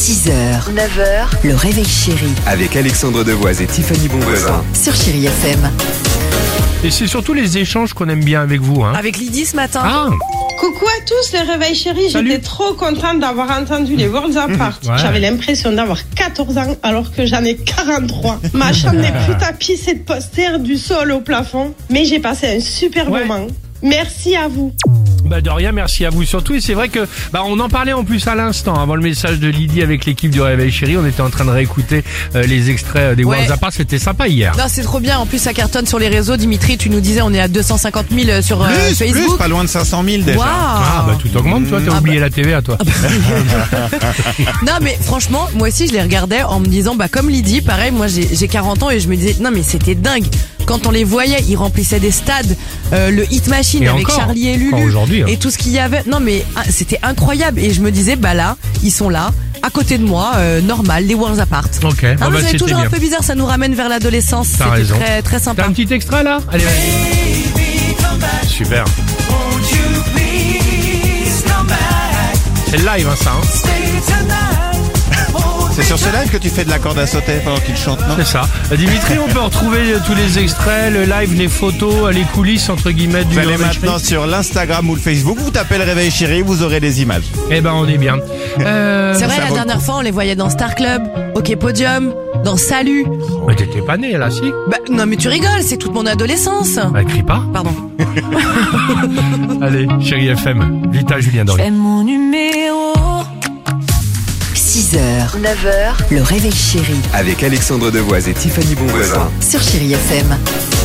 6h, 9h, le réveil chéri Avec Alexandre Devoise et Tiffany Bonvoisin. sur Chéri FM. Et c'est surtout les échanges qu'on aime bien avec vous. Hein. Avec Lydie ce matin. Ah, Coucou à tous, le réveil chéri. Salut. J'étais trop contente d'avoir entendu les Worlds Apart. Ouais. J'avais l'impression d'avoir 14 ans alors que j'en ai 43. Ma chambre n'est plus tapie, c'est de posters du sol au plafond. Mais j'ai passé un super Ouais. moment. Merci à vous. bah de rien, merci à vous surtout. Et c'est vrai que on en parlait en plus à l'instant, avant le message de Lydie avec l'équipe du Réveil Chéri. On était en train de réécouter les extraits des Ouais. Worlds Apart. C'était sympa hier. Non, c'est trop bien. En plus, ça cartonne sur les réseaux. Dimitri, tu nous disais, on est à 250 000 sur Facebook. Plus, pas loin de 500 000 déjà. Waouh. Ah bah tout augmente, toi t'as oublié la TVA toi. Non, mais franchement, moi aussi, je les regardais en me disant, comme Lydie, pareil, moi j'ai 40 ans et je me disais, non, mais c'était dingue. Quand on les voyait, ils remplissaient des stades, le Hit Machine Et avec encore, Charlie et encore Lulu aujourd'hui, hein. et tout ce qu'il y avait. Non, mais c'était incroyable. Et je me disais, là, ils sont là, à côté de moi, normal, les Worlds Apart. Ok, Ah, bah mais c'est c'était toujours bien. un peu bizarre, ça nous ramène vers l'adolescence. T'as C'était raison. très, très T'as sympa. un petit extrait là? Allez, super. C'est le live, hein, ça. C'est sur ce live que tu fais de la corde à sauter pendant qu'il chante, non? C'est ça. Dimitri, on peut retrouver tous les extraits, le live, les photos, les coulisses entre guillemets du Vous allez Réveil Chéri. maintenant sur l'Instagram ou le Facebook, vous tapez le Réveil Chéri, vous aurez des images. Eh ben on est bien. C'est vrai, ça la vaut le dernière fois, on les voyait dans Star Club, OK Podium, dans Salut. Mais t'étais pas né là, si? Non, mais tu rigoles, c'est toute mon adolescence. Bah crie pas. Pardon. Allez, Chéri FM, Vita, Julien Doré. Fais mon numéro. 6h, 9h, le réveil chéri Avec Alexandre Devoise et Tiffany Bonvoisin. sur Chéri FM.